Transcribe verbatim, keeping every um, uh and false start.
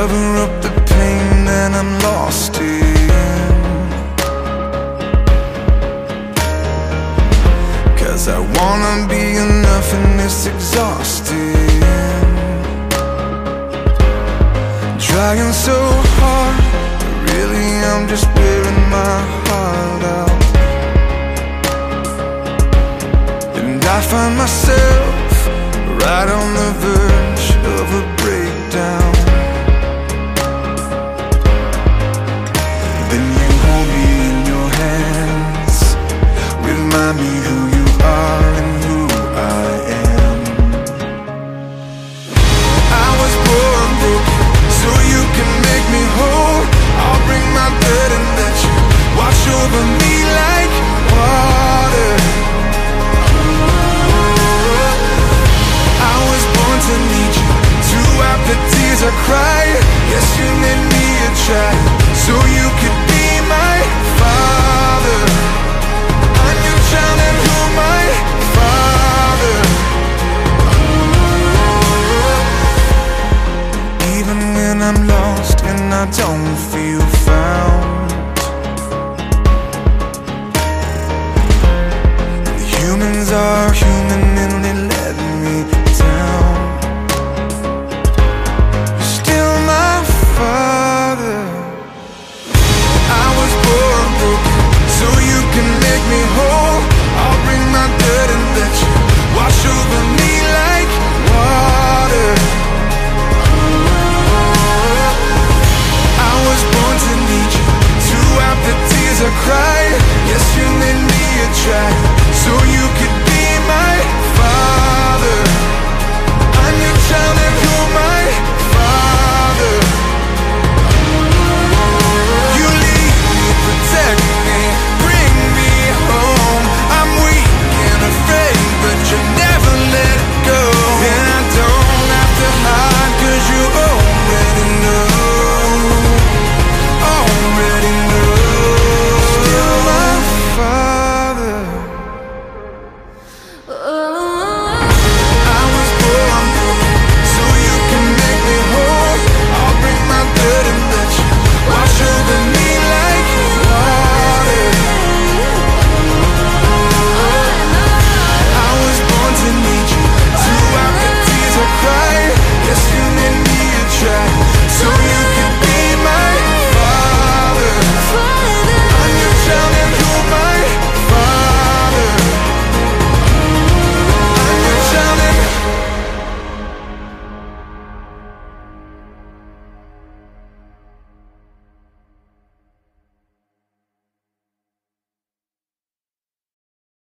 cover up the pain that I'm lost in, 'cause I wanna be enough and it's exhausting. Trying so hard, but really I'm just wearing my heart out. And I find myself right on the verge of a breakdown. Then you hold me in your hands, remind me who you are and who I am. I was born broken, so you can make me whole. I'll bring my bed and let you wash over me like water. I was born to need you, to wipe the tears I cry. Yes, you made me a child, so you could be my father. I'm your child and you're my father. Even when I'm lost and I don't feel found, humans are human and they